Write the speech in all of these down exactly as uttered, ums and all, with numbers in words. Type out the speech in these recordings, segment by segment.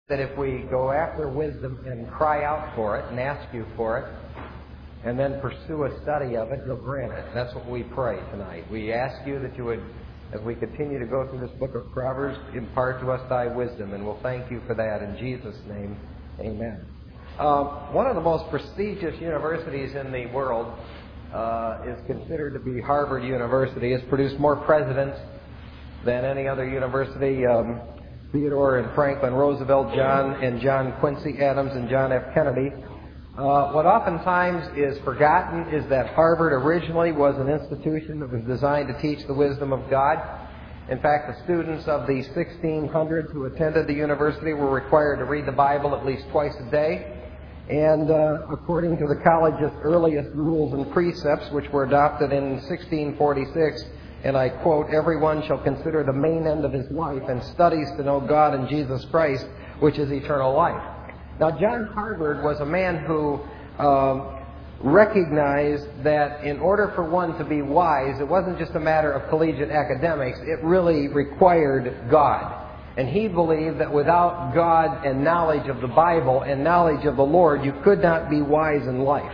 that if we go after wisdom and cry out for it and ask you for it, and then pursue a study of it, you'll grant it. That's what we pray tonight. We ask you that you would, as we continue to go through this book of Proverbs, impart to us thy wisdom, and we'll thank you for that in Jesus' name. Amen. Uh, one of the most prestigious universities in the world uh, is considered to be Harvard University. It's produced more presidents than any other university. Um, Theodore and Franklin Roosevelt, John and John Quincy Adams, and John F. Kennedy. Uh, what oftentimes is forgotten is that Harvard originally was an institution that was designed to teach the wisdom of God. In fact, the students of the sixteen hundreds who attended the university were required to read the Bible at least twice a day. And uh, according to the college's earliest rules and precepts, which were adopted in sixteen forty-six, and I quote, "Everyone shall consider the main end of his life and studies to know God and Jesus Christ, which is eternal life." Now, John Harvard was a man who um, recognized that in order for one to be wise, it wasn't just a matter of collegiate academics. It really required God. And he believed that without God and knowledge of the Bible and knowledge of the Lord, you could not be wise in life.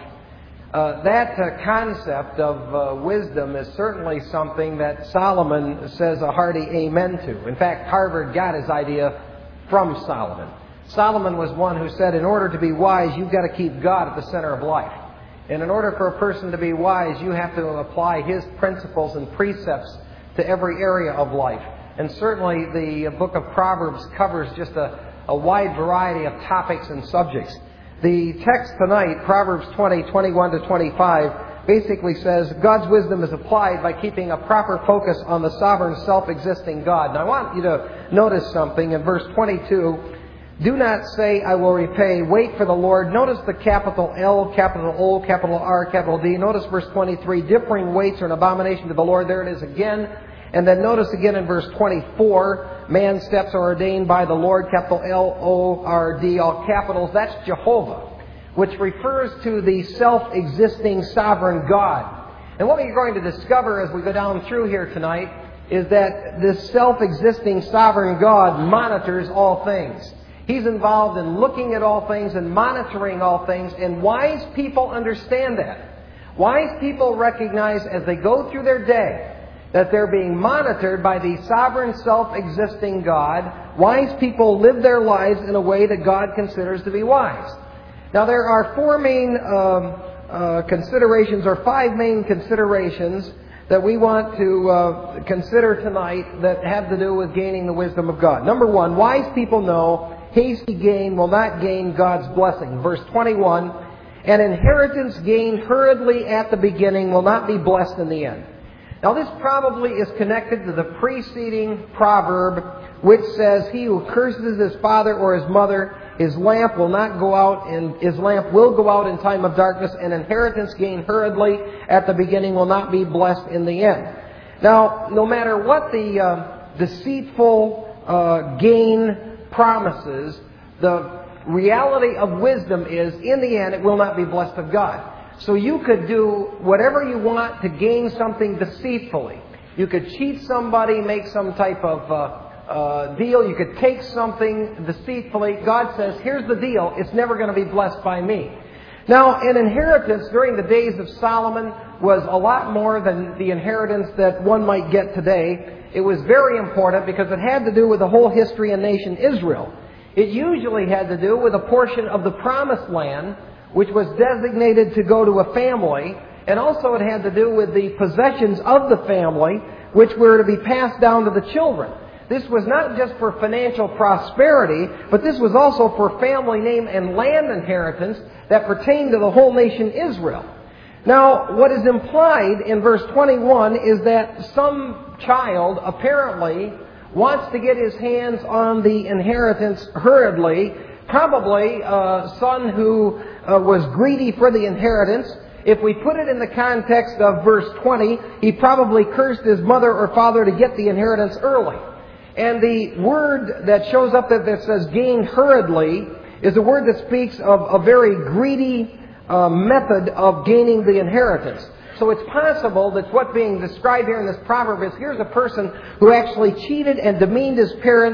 Uh, that uh, concept of uh, wisdom is certainly something that Solomon says a hearty amen to. In fact, Harvard got his idea from Solomon. Solomon was one who said, in order to be wise, you've got to keep God at the center of life. And in order for a person to be wise, you have to apply his principles and precepts to every area of life. And certainly the book of Proverbs covers just a, a wide variety of topics and subjects. The text tonight, Proverbs twenty, twenty-one to twenty-five, basically says God's wisdom is applied by keeping a proper focus on the sovereign, self-existing God. And I want you to notice something in verse twenty-two. Do not say, I will repay. Wait for the Lord. Notice the capital L, capital O, capital R, capital D. Notice verse twenty-three. Differing weights are an abomination to the Lord. There it is again. And then notice again in verse twenty-four, man's steps are ordained by the Lord, capital L O R D, all capitals. That's Jehovah, which refers to the self-existing sovereign God. And what we're going to discover as we go down through here tonight is that this self-existing sovereign God monitors all things. He's involved in looking at all things and monitoring all things, and wise people understand that. Wise people recognize as they go through their day that they're being monitored by the sovereign, self-existing God. Wise people live their lives in a way that God considers to be wise. Now, there are four main um, uh, considerations, or five main considerations, that we want to uh, consider tonight that have to do with gaining the wisdom of God. Number one, wise people know hasty gain will not gain God's blessing. Verse twenty-one, an inheritance gained hurriedly at the beginning will not be blessed in the end. Now, this probably is connected to the preceding proverb, which says, he who curses his father or his mother, his lamp will not go out, and his lamp will go out in time of darkness, and inheritance gained hurriedly at the beginning will not be blessed in the end. Now, no matter what the uh, deceitful uh, gain promises, the reality of wisdom is, in the end, it will not be blessed of God. So you could do whatever you want to gain something deceitfully. You could cheat somebody, make some type of uh, uh, deal. You could take something deceitfully. God says, here's the deal. It's never going to be blessed by me. Now, an inheritance during the days of Solomon was a lot more than the inheritance that one might get today. It was very important because it had to do with the whole history and nation Israel. It usually had to do with a portion of the promised land which was designated to go to a family, and also it had to do with the possessions of the family, which were to be passed down to the children. This was not just for financial prosperity, but this was also for family name and land inheritance that pertained to the whole nation Israel. Now, what is implied in verse twenty-one is that some child apparently wants to get his hands on the inheritance hurriedly, probably a son who uh, was greedy for the inheritance. If we put it in the context of verse twenty, he probably cursed his mother or father to get the inheritance early. And the word that shows up that, that says gained hurriedly is a word that speaks of a very greedy uh, method of gaining the inheritance. So it's possible that what's being described here in this proverb is here's a person who actually cheated and demeaned his parents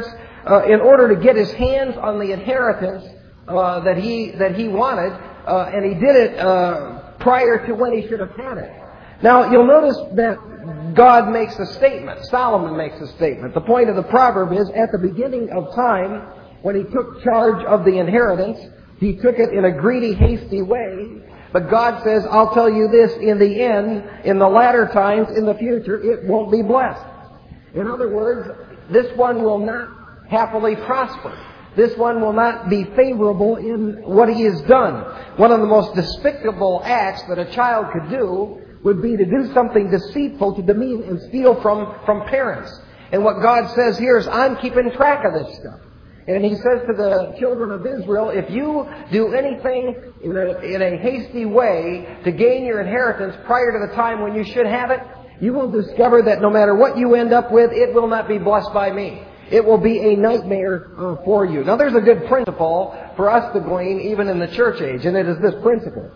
uh, in order to get his hands on the inheritance uh, that he that he wanted, uh, and he did it uh, prior to when he should have had it. Now, you'll notice that God makes a statement. Solomon makes a statement. The point of the proverb is, at the beginning of time, when he took charge of the inheritance, he took it in a greedy, hasty way. But God says, I'll tell you this, in the end, in the latter times, in the future, it won't be blessed. In other words, this one will not happily prosper. This one will not be favorable in what he has done. One of the most despicable acts that a child could do would be to do something deceitful to demean and steal from, from parents. And what God says here is, I'm keeping track of this stuff. And he says to the children of Israel, if you do anything in a, in a hasty way to gain your inheritance prior to the time when you should have it, you will discover that no matter what you end up with, it will not be blessed by me. It will be a nightmare uh, for you. Now, there's a good principle for us to glean even in the church age, and it is this principle.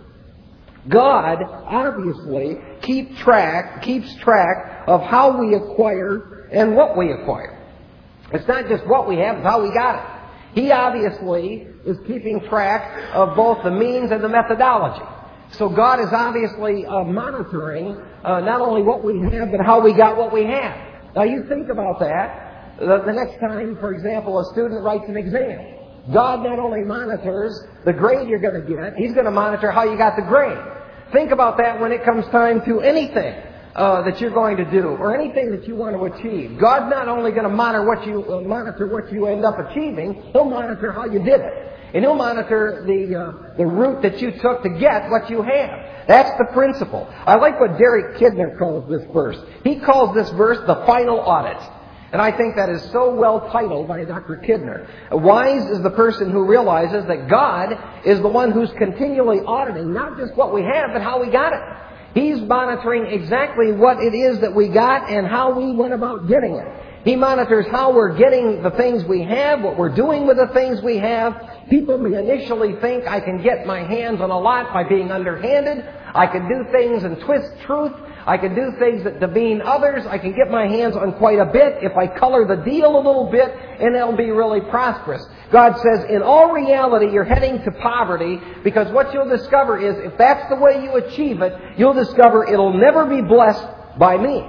God obviously keep track, keeps track of how we acquire and what we acquire. It's not just what we have, it's how we got it. He obviously is keeping track of both the means and the methodology. So God is obviously uh, monitoring uh, not only what we have, but how we got what we have. Now you think about that. The, the next time, for example, a student writes an exam, God not only monitors the grade you're going to get, He's going to monitor how you got the grade. Think about that when it comes time to anything uh, that you're going to do or anything that you want to achieve. God's not only going to monitor what you uh, monitor what you end up achieving, He'll monitor how you did it. And He'll monitor the uh, the route that you took to get what you have. That's the principle. I like what Derek Kidner calls this verse. He calls this verse the final audit. And I think that is so well titled by Doctor Kidner. Wise is the person who realizes that God is the one who's continually auditing not just what we have, but how we got it. He's monitoring exactly what it is that we got and how we went about getting it. He monitors how we're getting the things we have, what we're doing with the things we have. People may initially think I can get my hands on a lot by being underhanded. I can do things and twist truth. I can do things that demean others. I can get my hands on quite a bit if I color the deal a little bit, and it'll be really prosperous. God says, in all reality, you're heading to poverty, because what you'll discover is, if that's the way you achieve it, you'll discover it'll never be blessed by me.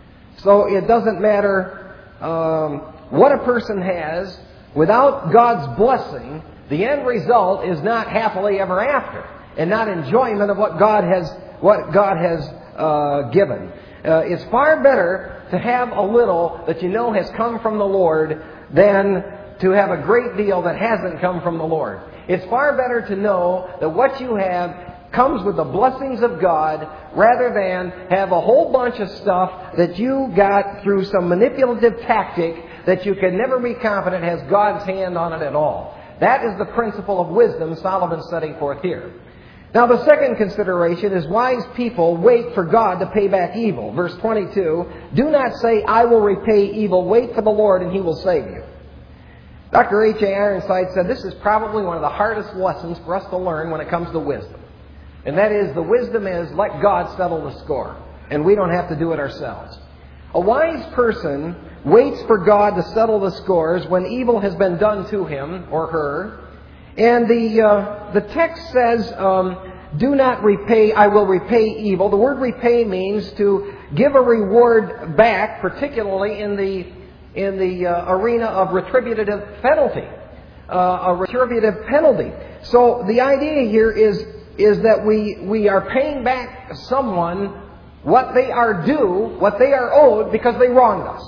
So it doesn't matter um, what a person has. Without God's blessing, the end result is not happily ever after, and not enjoyment of what God has, what God has Uh, given. Uh, it's far better to have a little that you know has come from the Lord than to have a great deal that hasn't come from the Lord. It's far better to know that what you have comes with the blessings of God rather than have a whole bunch of stuff that you got through some manipulative tactic that you can never be confident has God's hand on it at all. That is the principle of wisdom Solomon's setting forth here. Now, the second consideration is wise people wait for God to pay back evil. Verse twenty-two, do not say, I will repay evil. Wait for the Lord and He will save you. Doctor H A Ironside said this is probably one of the hardest lessons for us to learn when it comes to wisdom. And that is, the wisdom is, let God settle the score. And we don't have to do it ourselves. A wise person waits for God to settle the scores when evil has been done to him or her. And the uh, the text says, um, do not repay, I will repay evil. The word repay means to give a reward back, particularly in the in the uh, arena of retributive penalty. Uh, a retributive penalty. So the idea here is is that we, we are paying back someone what they are due, what they are owed, because they wronged us.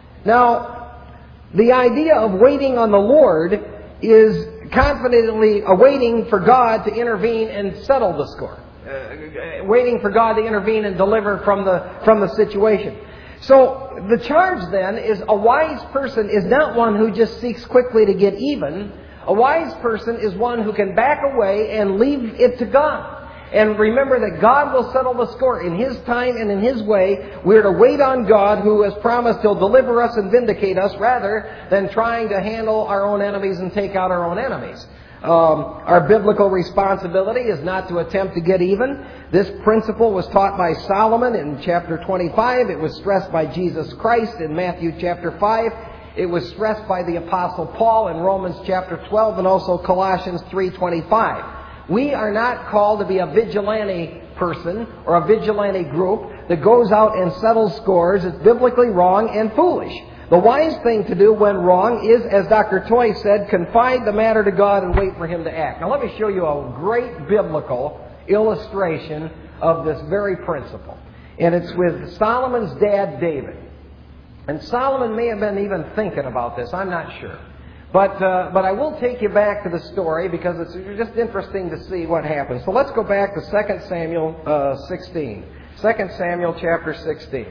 Now, the idea of waiting on the Lord is confidently awaiting for God to intervene and settle the score. Uh, waiting for God to intervene and deliver from the from the situation. So the charge then is, a wise person is not one who just seeks quickly to get even. A wise person is one who can back away and leave it to God. And remember that God will settle the score in His time and in His way. We're to wait on God, who has promised He'll deliver us and vindicate us, rather than trying to handle our own enemies and take out our own enemies. Um, our biblical responsibility is not to attempt to get even. This principle was taught by Solomon in chapter twenty-five. It was stressed by Jesus Christ in Matthew chapter five. It was stressed by the Apostle Paul in Romans chapter twelve and also Colossians three twenty-five. We are not called to be a vigilante person or a vigilante group that goes out and settles scores. It's biblically wrong and foolish. The wise thing to do when wrong is, as Doctor Toy said, confide the matter to God and wait for Him to act. Now let me show you a great biblical illustration of this very principle. And it's with Solomon's dad, David. And Solomon may have been even thinking about this. I'm not sure. But uh, but I will take you back to the story because it's just interesting to see what happens. So let's go back to Second Samuel uh, sixteen. Second Samuel chapter sixteen.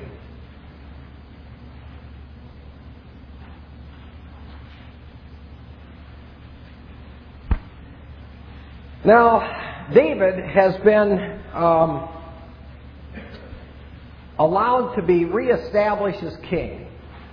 Now, David has been um, allowed to be reestablished as king.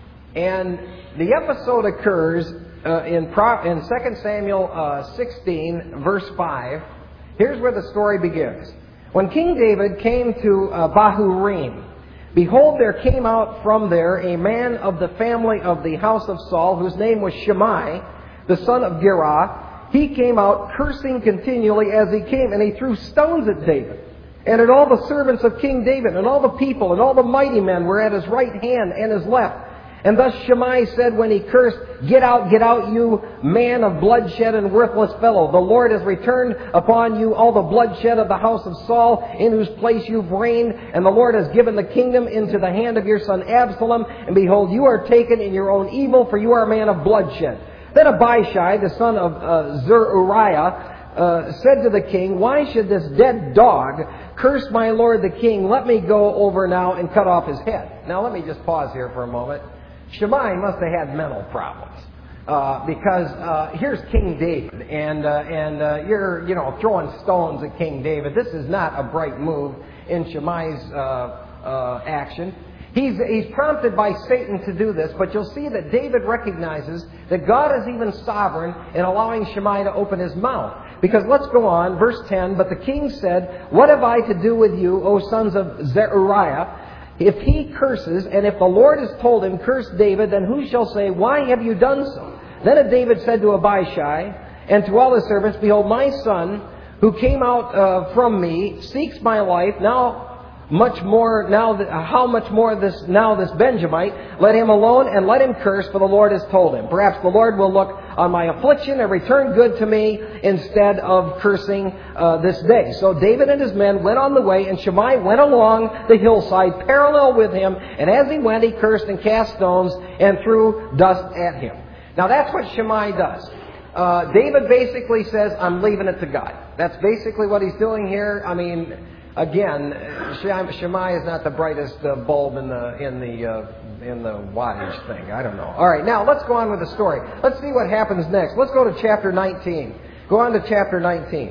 And the episode occurs uh, in, Pro- in Second Samuel uh, sixteen, verse five. Here's where the story begins. When King David came to uh, Bahurim, behold, there came out from there a man of the family of the house of Saul, whose name was Shimei, the son of Gera. He came out cursing continually as he came, and he threw stones at David, and at all the servants of King David, and all the people, and all the mighty men were at his right hand and his left. And thus Shimei said when he cursed, Get out, get out, you man of bloodshed and worthless fellow. The Lord has returned upon you all the bloodshed of the house of Saul, in whose place you've reigned, and the Lord has given the kingdom into the hand of your son Absalom. And behold, you are taken in your own evil, for you are a man of bloodshed. Then Abishai, the son of uh, Zeruiah, uh, said to the king, Why should this dead dog curse my lord the king? Let me go over now and cut off his head. Now let me just pause here for a moment. Shimei must have had mental problems. Uh, because uh, here's King David, and uh, and uh, you're you know throwing stones at King David. This is not a bright move in Shimei's uh, uh, action. He's, he's prompted by Satan to do this, but you'll see that David recognizes that God is even sovereign in allowing Shimei to open his mouth. Because let's go on, verse ten, But the king said, What have I to do with you, O sons of Zeruiah? If he curses, and if the Lord has told him, Curse David, then who shall say, Why have you done so? Then David said to Abishai and to all his servants, Behold, my son, who came out uh, from me, seeks my life. Now much more now that, how much more this now this Benjamite, let him alone and let him curse, for the Lord has told him. Perhaps the Lord will look on my affliction and return good to me instead of cursing uh, this day. So David and his men went on the way, and Shimei went along the hillside parallel with him, and as he went he cursed and cast stones and threw dust at him. Now that's what Shimei does. Uh, David basically says, I'm leaving it to God. That's basically what he's doing here. I mean, again, Shimei is not the brightest uh, bulb in the in the uh, in the wattage thing. I don't know. All right, now let's go on with the story. Let's see what happens next. Let's go to chapter nineteen. Go on to chapter nineteen.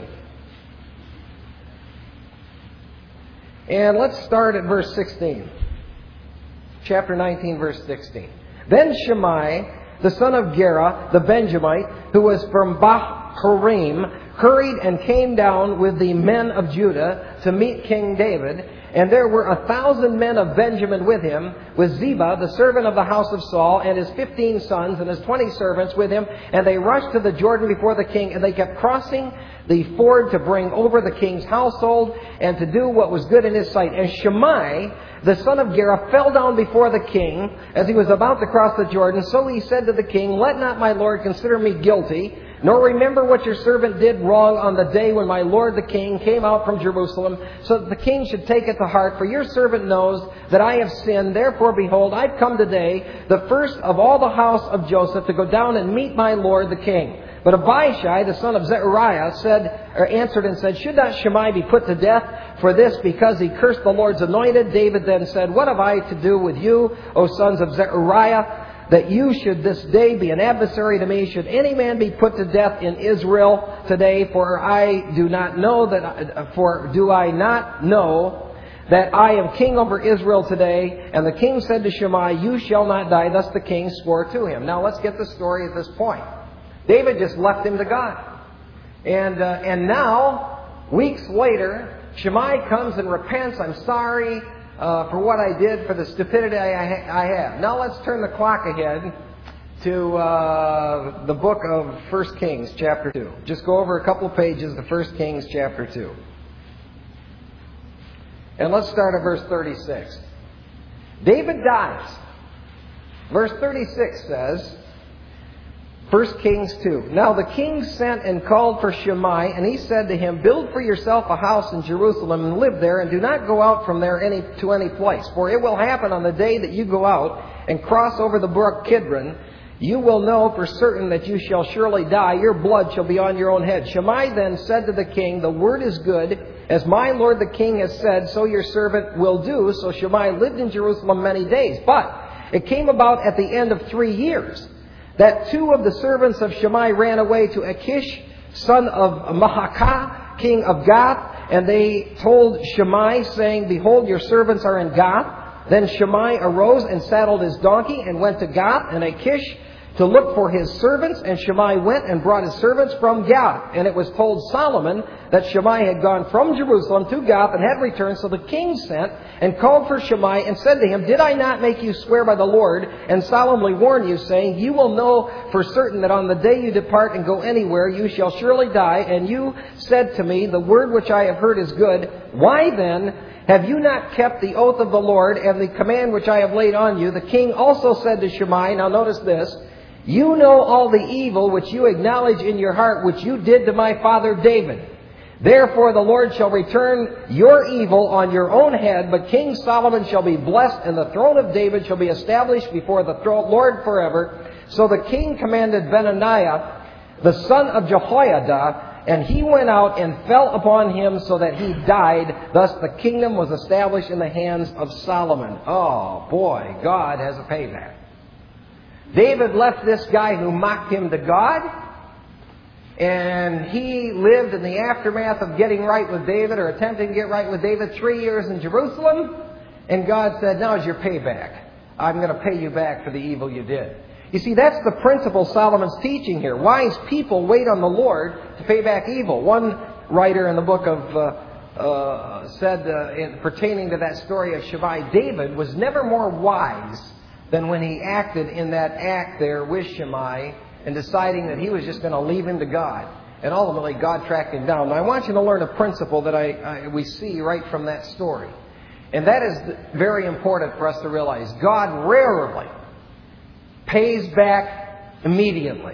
And let's start at verse sixteen. Chapter nineteen, verse sixteen. Then Shimei, the son of Gera, the Benjamite, who was from Bahurim, hurried and came down with the men of Judah to meet King David. And there were a thousand men of Benjamin with him, with Ziba, the servant of the house of Saul, and his fifteen sons and his twenty servants with him. And they rushed to the Jordan before the king, and they kept crossing the ford to bring over the king's household and to do what was good in his sight. And Shimei, the son of Gera, fell down before the king as he was about to cross the Jordan. So he said to the king, Let not my lord consider me guilty, nor remember what your servant did wrong on the day when my lord the king came out from Jerusalem, so that the king should take it to heart. For your servant knows that I have sinned. Therefore, behold, I've come today, the first of all the house of Joseph, to go down and meet my lord the king. But Abishai, the son of Zeruiah, said, or answered and said, Should not Shimei be put to death for this, because he cursed the Lord's anointed? David then said, What have I to do with you, O sons of Zeruiah, that you should this day be an adversary to me? Should any man be put to death in Israel today? For I do not know that, for do I not know that I am king over Israel today? And the king said to Shimei, You shall not die. Thus the king swore to him. Now let's get the story at this point. David just left him to God. And, uh, and now, weeks later, Shimei comes and repents. I'm sorry uh, for what I did, for the stupidity I, ha- I have. Now let's turn the clock ahead to uh, the book of First Kings, chapter two. Just go over a couple of pages to First Kings, chapter two. And let's start at verse thirty-six. David dies. Verse thirty-six says, First Kings two. Now the king sent and called for Shimei, and he said to him, Build for yourself a house in Jerusalem and live there, and do not go out from there any to any place. For it will happen on the day that you go out and cross over the brook Kidron, you will know for certain that you shall surely die. Your blood shall be on your own head. Shimei then said to the king, The word is good. As my lord the king has said, so your servant will do. So Shimei lived in Jerusalem many days. But it came about at the end of three years that two of the servants of Shimei ran away to Achish, son of Maacah, king of Gath, and they told Shimei, saying, Behold, your servants are in Gath. Then Shimei arose and saddled his donkey and went to Gath and Achish to look for his servants. And Shimei went and brought his servants from Gath. And it was told Solomon that Shimei had gone from Jerusalem to Gath and had returned. So the king sent and called for Shimei and said to him, Did I not make you swear by the Lord and solemnly warn you, saying, You will know for certain that on the day you depart and go anywhere, you shall surely die. And you said to me, The word which I have heard is good. Why then have you not kept the oath of the Lord and the command which I have laid on you? The king also said to Shimei, now notice this, You know all the evil which you acknowledge in your heart, which you did to my father David. Therefore the Lord shall return your evil on your own head, but King Solomon shall be blessed, and the throne of David shall be established before the Lord forever. So the king commanded Benaniah, the son of Jehoiada, and he went out and fell upon him so that he died. Thus the kingdom was established in the hands of Solomon. Oh boy, God has a payback. David left this guy who mocked him to God, and he lived in the aftermath of getting right with David, or attempting to get right with David, three years in Jerusalem. And God said, now is your payback. I'm going to pay you back for the evil you did. You see, that's the principle Solomon's teaching here. Wise people wait on the Lord to pay back evil. One writer in the book of uh, uh, said, uh, in, pertaining to that story of Shimei, David was never more wise than when he acted in that act there with Shimei and deciding that he was just going to leave him to God. And ultimately, God tracked him down. Now, I want you to learn a principle that I, I we see right from that story. And that is very important for us to realize. God rarely pays back immediately.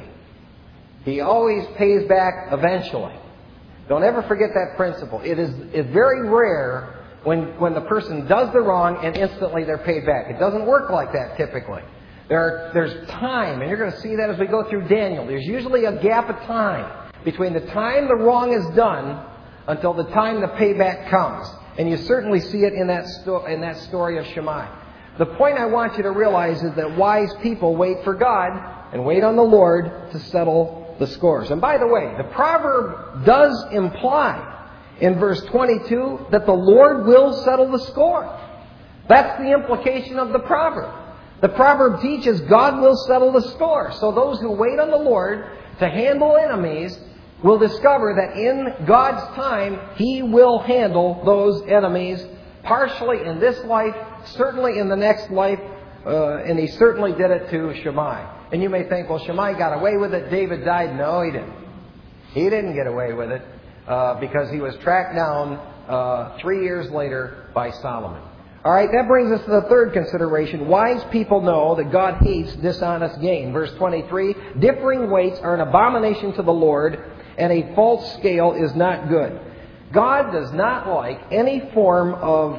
He always pays back eventually. Don't ever forget that principle. It is it's very rare when, when the person does the wrong and instantly they're paid back. It doesn't work like that typically. There are, there's time, and you're going to see that as we go through Daniel. There's usually a gap of time between the time the wrong is done until the time the payback comes. And you certainly see it in that, sto- in that story of Shimei. The point I want you to realize is that wise people wait for God and wait on the Lord to settle the scores. And by the way, the proverb does imply in verse twenty-two that the Lord will settle the score. That's the implication of the proverb. The proverb teaches God will settle the score. So those who wait on the Lord to handle enemies will discover that in God's time, He will handle those enemies partially in this life, certainly in the next life, uh, and He certainly did it to Shimei. And you may think, well, Shimei got away with it, David died. No, he didn't. He didn't get away with it uh, because he was tracked down uh, three years later by Solomon. All right, that brings us to the third consideration. Wise people know that God hates dishonest gain. Verse twenty-three, differing weights are an abomination to the Lord, and a false scale is not good. God does not like any form of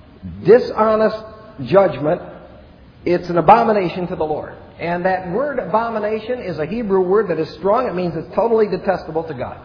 dishonest judgment. It's an abomination to the Lord. And that word abomination is a Hebrew word that is strong. It means it's totally detestable to God.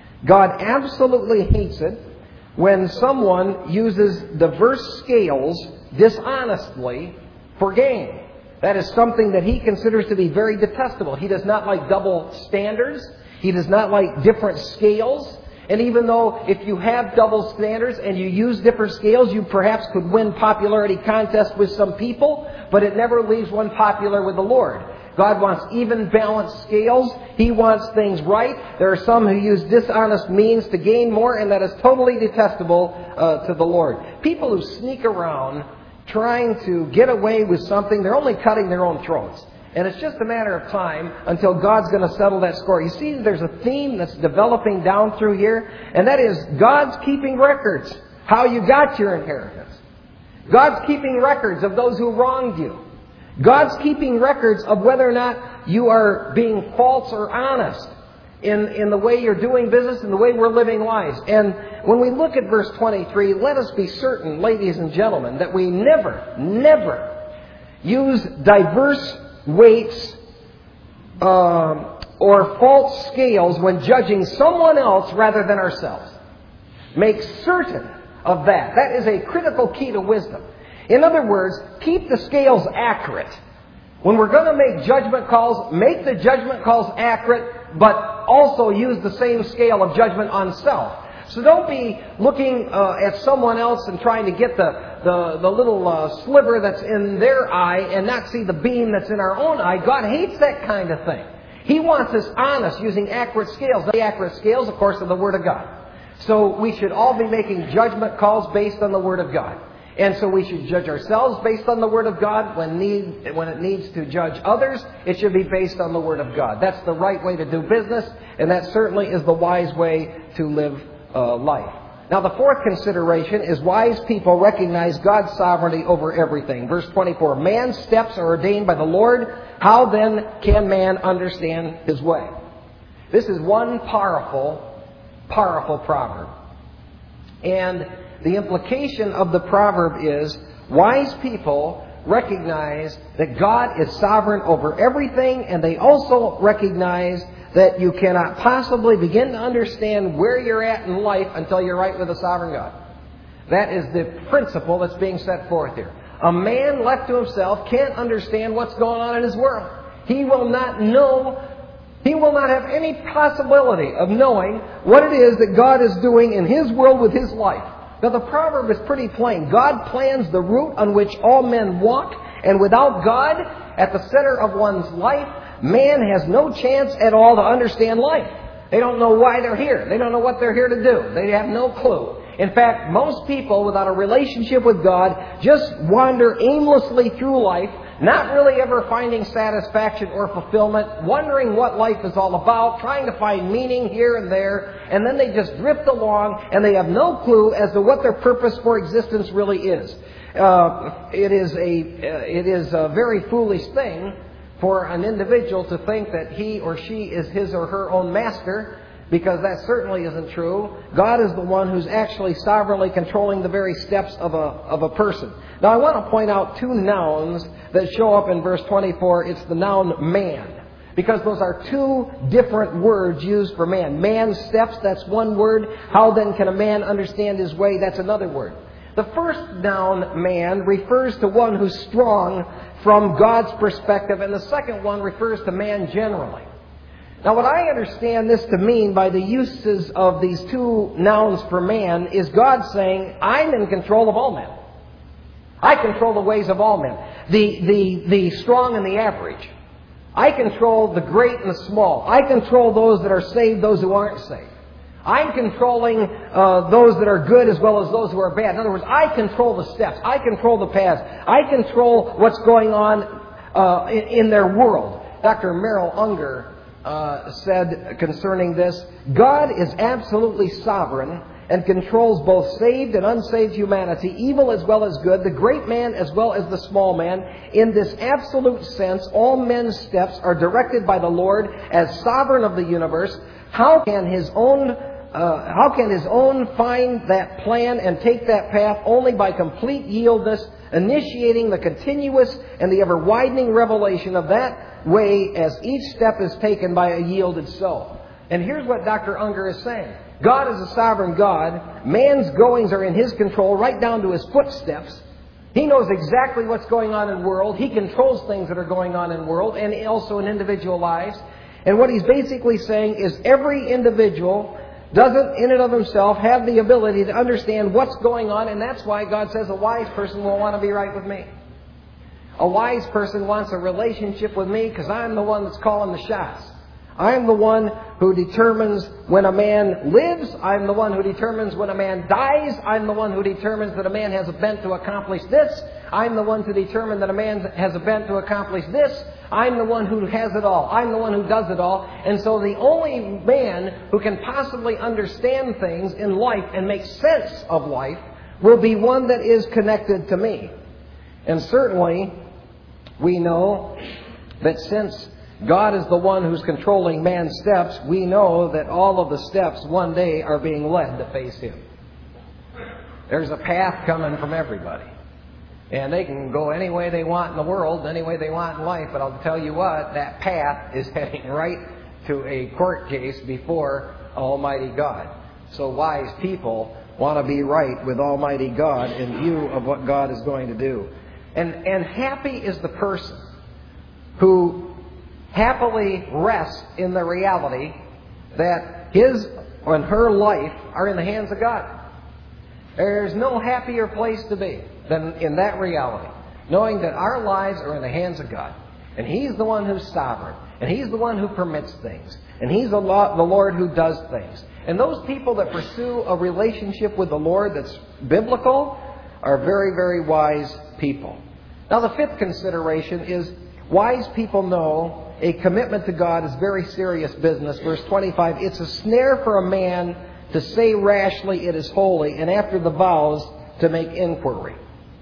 God absolutely hates it when someone uses diverse scales dishonestly for gain. That is something that He considers to be very detestable. He does not like double standards. He does not like different scales. And even though if you have double standards and you use different scales, you perhaps could win popularity contests with some people, but it never leaves one popular with the Lord. God wants even balanced scales. He wants things right. There are some who use dishonest means to gain more, and that is totally detestable uh, to the Lord. People who sneak around trying to get away with something, they're only cutting their own throats. And it's just a matter of time until God's going to settle that score. You see, there's a theme that's developing down through here, and that is God's keeping records, how you got your inheritance. God's keeping records of those who wronged you. God's keeping records of whether or not you are being false or honest in, in the way you're doing business and the way we're living lives. And when we look at verse twenty-three, let us be certain, ladies and gentlemen, that we never, never use diverse weights um, or false scales when judging someone else rather than ourselves. Make certain of that. That is a critical key to wisdom. In other words, keep the scales accurate. When we're going to make judgment calls, make the judgment calls accurate, but also use the same scale of judgment on self. So don't be looking uh, at someone else and trying to get the, the, the little uh, sliver that's in their eye and not see the beam that's in our own eye. God hates that kind of thing. He wants us honest, using accurate scales. The accurate scales, of course, are the Word of God. So we should all be making judgment calls based on the Word of God. And so we should judge ourselves based on the Word of God. When need, when it needs to judge others, it should be based on the Word of God. That's the right way to do business, and that certainly is the wise way to live uh, life. Now, the fourth consideration is wise people recognize God's sovereignty over everything. Verse twenty-four, man's steps are ordained by the Lord. How then can man understand his way? This is one powerful, powerful proverb. And the implication of the proverb is wise people recognize that God is sovereign over everything, and they also recognize that you cannot possibly begin to understand where you're at in life until you're right with the sovereign God. That is the principle that's being set forth here. A man left to himself can't understand what's going on in his world. He will not know, he will not have any possibility of knowing what it is that God is doing in his world with his life. Now, the proverb is pretty plain. God plans the route on which all men walk, and without God at the center of one's life, man has no chance at all to understand life. They don't know why they're here. They don't know what they're here to do. They have no clue. In fact, most people without a relationship with God just wander aimlessly through life, not really ever finding satisfaction or fulfillment, wondering what life is all about, trying to find meaning here and there, and then they just drift along, and they have no clue as to what their purpose for existence really is. Uh, it is a uh, it is a very foolish thing for an individual to think that he or she is his or her own master, because that certainly isn't true. God is the one who's actually sovereignly controlling the very steps of a of a person. Now, I want to point out two nouns that show up in verse twenty-four. It's the noun man, because those are two different words used for man. Man's steps, that's one word. How then can a man understand his way? That's another word. The first noun, man, refers to one who's strong from God's perspective, and the second one refers to man generally. Now, what I understand this to mean by the uses of these two nouns for man is God saying, I'm in control of all men. I control the ways of all men. The, the, the strong and the average. I control the great and the small. I control those that are saved, those who aren't saved. I'm controlling uh, those that are good as well as those who are bad. In other words, I control the steps. I control the paths. I control what's going on uh, in, in their world. Doctor Merrill Unger uh, said concerning this, God is absolutely sovereign and controls both saved and unsaved humanity, evil as well as good, the great man as well as the small man. In this absolute sense, all men's steps are directed by the Lord as sovereign of the universe. How can his own uh, how can his own find that plan and take that path? Only by complete yieldness, initiating the continuous and the ever-widening revelation of that way as each step is taken by a yielded soul. And here's what Doctor Unger is saying. God is a sovereign God. Man's goings are in his control right down to his footsteps. He knows exactly what's going on in the world. He controls things that are going on in the world and also in individual lives. And what he's basically saying is every individual doesn't in and of himself have the ability to understand what's going on, and that's why God says a wise person will want to be right with me. A wise person wants a relationship with me because I'm the one that's calling the shots. I'm the one who determines when a man lives. I'm the one who determines when a man dies. I'm the one who determines that a man has a bent to accomplish this. I'm the one to determine that a man has a bent to accomplish this. I'm the one who has it all. I'm the one who does it all. And so the only man who can possibly understand things in life and make sense of life will be one that is connected to me. And certainly, we know that since God is the one who's controlling man's steps, we know that all of the steps one day are being led to face Him. There's a path coming from everybody. And they can go any way they want in the world, any way they want in life, but I'll tell you what, that path is heading right to a court case before Almighty God. So wise people want to be right with Almighty God in view of what God is going to do. And, and happy is the person who happily rests in the reality that his and her life are in the hands of God. There's no happier place to be than in that reality, knowing that our lives are in the hands of God. And He's the one who's sovereign. And He's the one who permits things. And He's the Lord who does things. And those people that pursue a relationship with the Lord that's biblical are very, very wise people. Now, the fifth consideration is wise people know a commitment to God is very serious business. Verse twenty-five, it's a snare for a man to say rashly it is holy, and after the vows to make inquiry.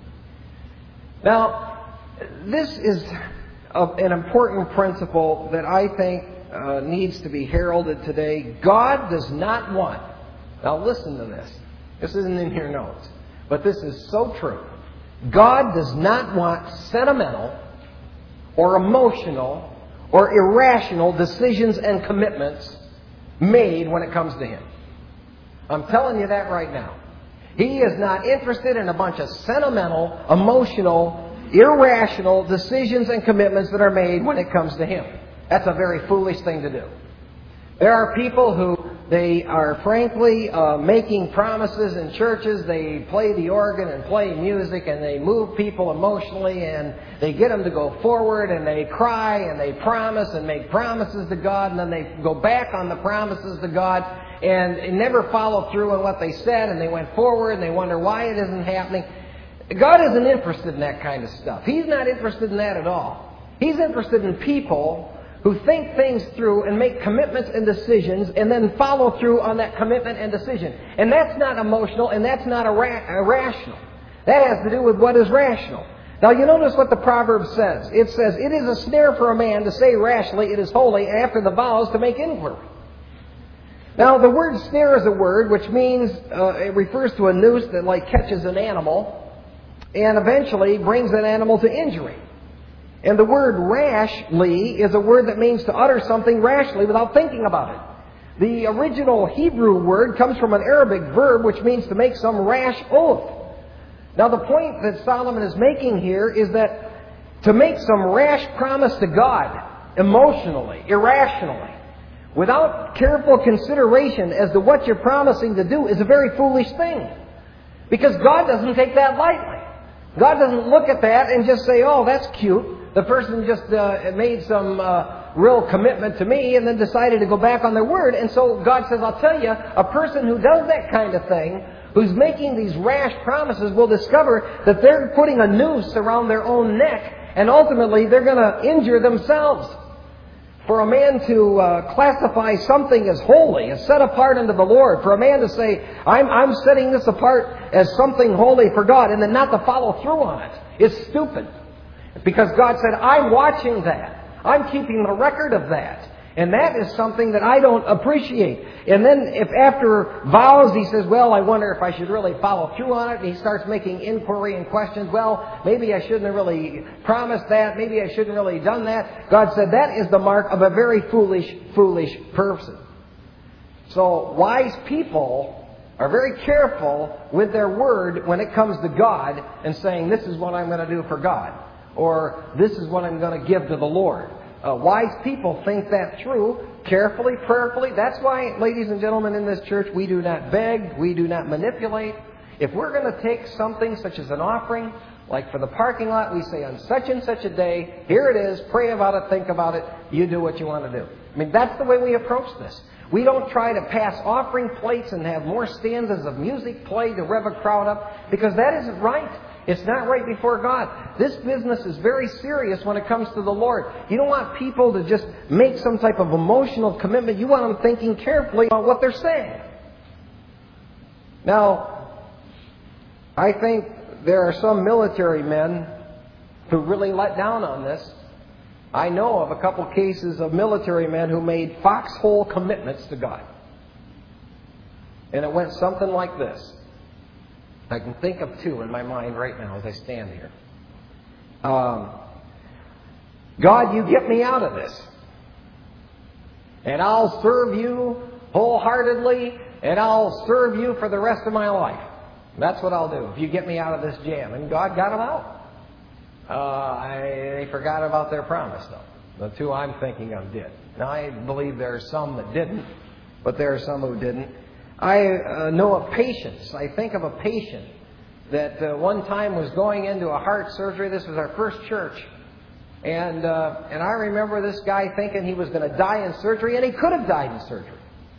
Now, this is a, an important principle that I think uh, needs to be heralded today. God does not want, now listen to this, this isn't in your notes, but this is so true. God does not want sentimental or emotional or irrational decisions and commitments made when it comes to Him. I'm telling you that right now. He is not interested in a bunch of sentimental, emotional, irrational decisions and commitments that are made when it comes to Him. That's a very foolish thing to do. There are people who they are frankly uh, making promises in churches. They play the organ and play music and they move people emotionally and they get them to go forward and they cry and they promise and make promises to God and then they go back on the promises to God and they never follow through on what they said and they went forward and they wonder why it isn't happening. God isn't interested in that kind of stuff. He's not interested in that at all. He's interested in people who think things through and make commitments and decisions and then follow through on that commitment and decision. And that's not emotional and that's not ira- irrational. That has to do with what is rational. Now you notice what the proverb says. It says, it is a snare for a man to say rashly, it is holy, and after the vows to make inquiry. Now the word snare is a word which means, uh, it refers to a noose that like catches an animal and eventually brings that animal to injury. And the word rashly is a word that means to utter something rashly without thinking about it. The original Hebrew word comes from an Arabic verb which means to make some rash oath. Now the point that Solomon is making here is that to make some rash promise to God, emotionally, irrationally, without careful consideration as to what you're promising to do is a very foolish thing. Because God doesn't take that lightly. God doesn't look at that and just say, oh, that's cute. The person just uh, made some uh, real commitment to me and then decided to go back on their word. And so God says, I'll tell you, a person who does that kind of thing, who's making these rash promises, will discover that they're putting a noose around their own neck and ultimately they're going to injure themselves. For a man to uh, classify something as holy, as set apart unto the Lord, for a man to say, I'm, I'm setting this apart as something holy for God, and then not to follow through on it, is stupid. Because God said, I'm watching that. I'm keeping the record of that. And that is something that I don't appreciate. And then if after vows he says, well, I wonder if I should really follow through on it. And he starts making inquiry and questions. Well, maybe I shouldn't have really promised that. Maybe I shouldn't have really done that. God said that is the mark of a very foolish, foolish person. So wise people are very careful with their word when it comes to God and saying, this is what I'm going to do for God. Or this is what I'm going to give to the Lord. Uh, wise people think that through carefully, prayerfully. That's why, ladies and gentlemen, in this church, we do not beg, we do not manipulate. If we're going to take something such as an offering, Like for the parking lot, we say on such and such a day, here it is, pray about it, think about it, you do what you want to do. I mean, that's the way we approach this. We don't try to pass offering plates and have more stanzas of music played to rev a crowd up, because that isn't right. It's not right before God. This business is very serious when it comes to the Lord. You don't want people to just make some type of emotional commitment. You want them thinking carefully about what they're saying. Now, I think there are some military men who really let down on this. I know of a couple cases of military men who made foxhole commitments to God. And it went something like this. I can think of two in my mind right now as I stand here. Um, God, you get me out of this. And I'll serve you wholeheartedly, and I'll serve you for the rest of my life. That's what I'll do if you get me out of this jam. And God got them out. Uh, I, they forgot about their promise, though. The two I'm thinking of did. Now, I believe there are some that didn't, but there are some who didn't. I uh, know of patients. I think of a patient that uh, one time was going into a heart surgery. This was our first church. And, uh, and I remember this guy thinking he was going to die in surgery, and he could have died in surgery.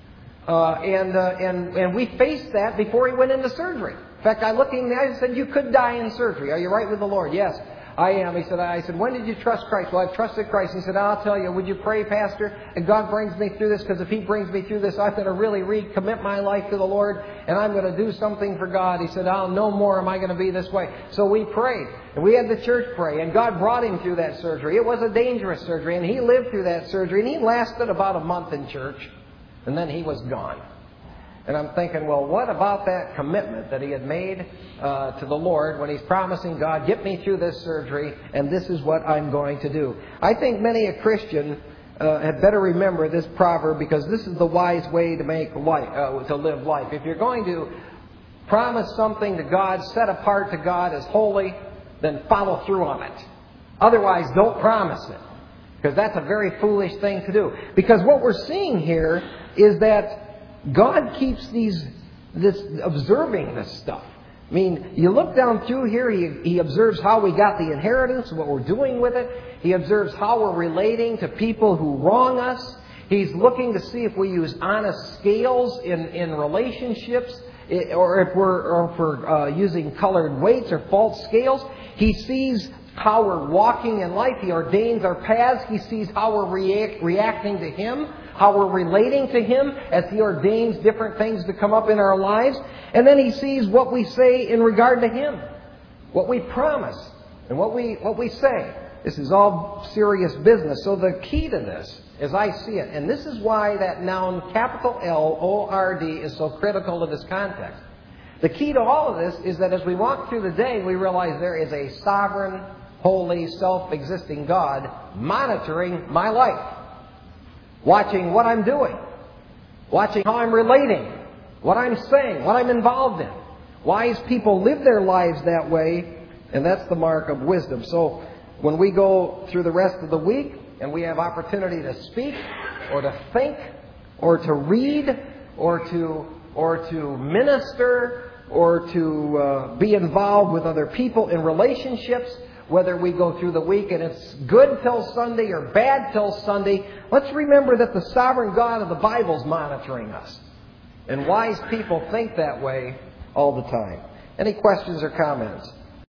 Uh, and, uh, and, and we faced that before he went into surgery. In fact, I looked him in the eyes and said, you could die in surgery. Are you right with the Lord? Yes, I am. He said, I said, when did you trust Christ? Well, I've trusted Christ. He said, I'll tell you, would you pray, Pastor, and God brings me through this? Because if He brings me through this, I'm going to really recommit my life to the Lord, and I'm going to do something for God. He said, I'll no more am I going to be this way. So we prayed, and we had the church pray, and God brought him through that surgery. It was a dangerous surgery, and he lived through that surgery, and he lasted about a month in church, and then he was gone. And I'm thinking, well, what about that commitment that he had made uh, to the Lord when he's promising God, get me through this surgery, and this is what I'm going to do. I think many a Christian uh, had better remember this proverb, because this is the wise way to make life, uh, to live life. If you're going to promise something to God, set apart to God as holy, then follow through on it. Otherwise, don't promise it, because that's a very foolish thing to do. Because what we're seeing here is that God keeps these, this, observing this stuff. I mean, you look down through here, he, he observes how we got the inheritance, what we're doing with it. He observes how we're relating to people who wrong us. He's looking to see if we use honest scales in, in relationships, or if we're, or if we're uh, using colored weights or false scales. He sees how we're walking in life. He ordains our paths. He sees how we're react, reacting to Him, how we're relating to Him as He ordains different things to come up in our lives. And then He sees what we say in regard to Him, what we promise, and what we what we say. This is all serious business. So the key to this, as I see it, and this is why that noun capital L O R D is so critical to this context. The key to all of this is that as we walk through the day, we realize there is a sovereign, holy, self-existing God monitoring my life, watching what I'm doing, watching how I'm relating, what I'm saying, what I'm involved in. Wise people live their lives that way, and that's the mark of wisdom. So when we go through the rest of the week and we have opportunity to speak or to think or to read or to or to minister or to uh, be involved with other people in relationships, whether we go through the week and it's good till Sunday or bad till Sunday, let's remember that the sovereign God of the Bible is monitoring us. And wise people think that way all the time. Any questions or comments?